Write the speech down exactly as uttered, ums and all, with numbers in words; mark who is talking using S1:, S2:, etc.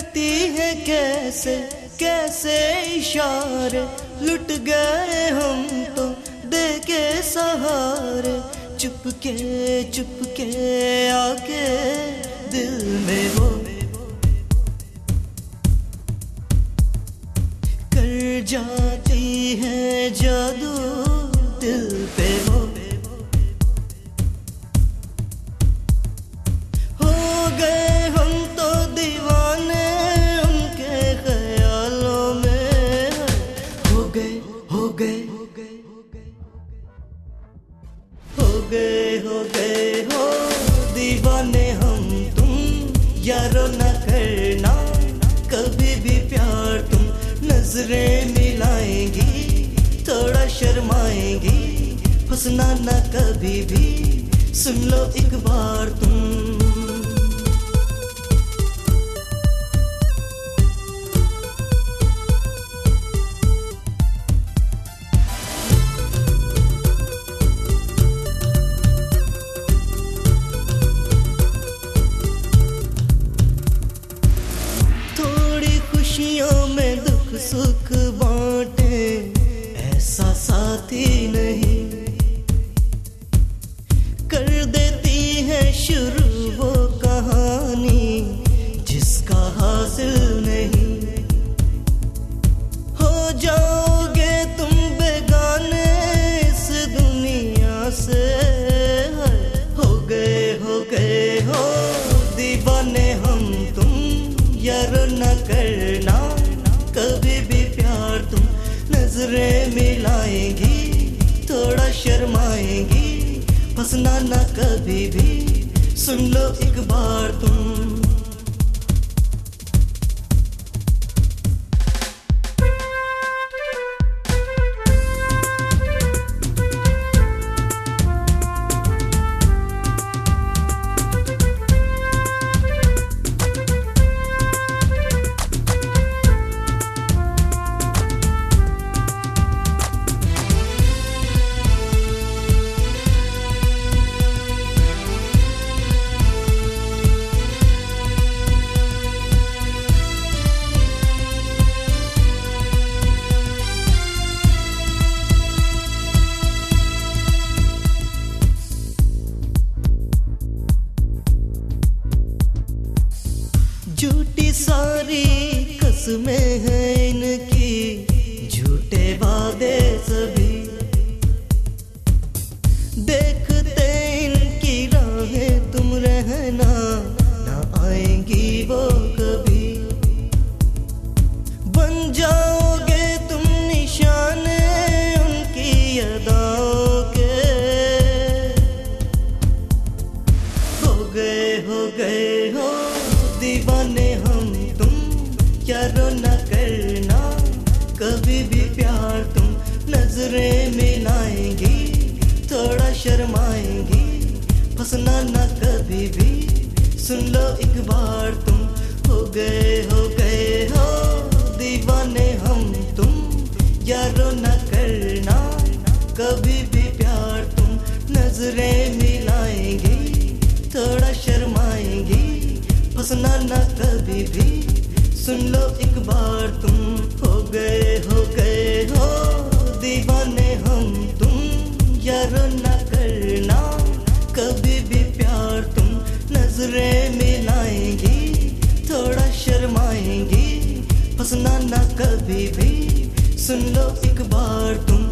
S1: करती है कैसे कैसे इशारे, लुट गए हम तो देके सहारे। चुपके चुपके आके दिल में वो कर जाती है जादू दिल पे वो। हो गए हम तो दीवाने उनके ख्यालों में, हो गए हो गए हो गए हो गए हो दीवाने हम तुम। यारो न करना कभी भी प्यार तुम, नजरें मिलाएंगी थोड़ा शर्माएंगी, फंसना न कभी भी सुन लो एक बार तुम। खुशियों में दुख सुख बांटे ऐसा साथी नहीं, कर देती है शुरू वो कहानी जिसका हासिल नहीं। हो जाओगे तुम बेगाने इस दुनिया से, हो गए हो गए हो दीवाने हम तुम। यारो न करना कभी भी प्यार तुम, नजरें मिलाएंगी थोड़ा शर्माएंगी, फंसना न कभी भी सुन लो एक बार तुम। झूठी सारी कसमें हैं इनकी, झूठे वादे सभी, देखते इनकी राहें तुम रहना ना आएंगी वो कभी। बन जाओगे तुम निशाने उनकी अदाओं के, हो गए हो गए हो दीवाने हम तुम। यारो न करना कभी भी प्यार तुम, नजरें मिलाएंगी थोड़ा शर्माएंगी, फंसना न कभी भी सुन लो एक बार तुम। हो गए हो गए हो दीवाने हम तुम। यारो न करना कभी भी प्यार तुम, नजरें मिलाएंगी थोड़ा शर्माएंगी, फंसना न कभी भी सुन लो एक बार तुम। हो गए हो गए हो दीवाने हम तुम। यारो न करना कभी भी प्यार तुम, नजरें मिलाएंगी थोड़ा शर्माएंगी, फंसना न कभी भी सुन लो एक बार तुम।